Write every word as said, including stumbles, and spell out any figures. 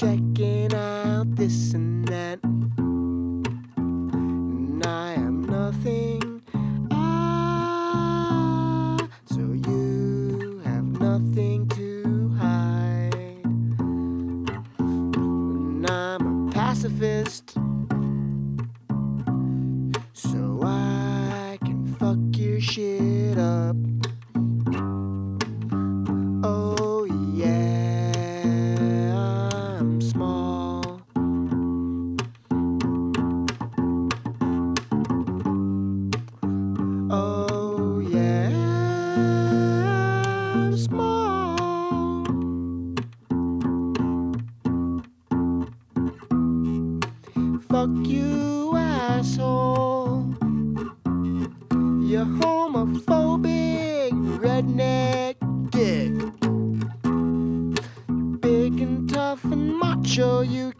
checking out this and that. And I am nothing. Ah, so you have nothing to hide. And I'm a pacifist, so I can fuck your shit up. Oh yeah, I'm small. Oh yeah, I'm small. Fuck you, asshole. You homophobic redneck dick. Big and tough and macho, you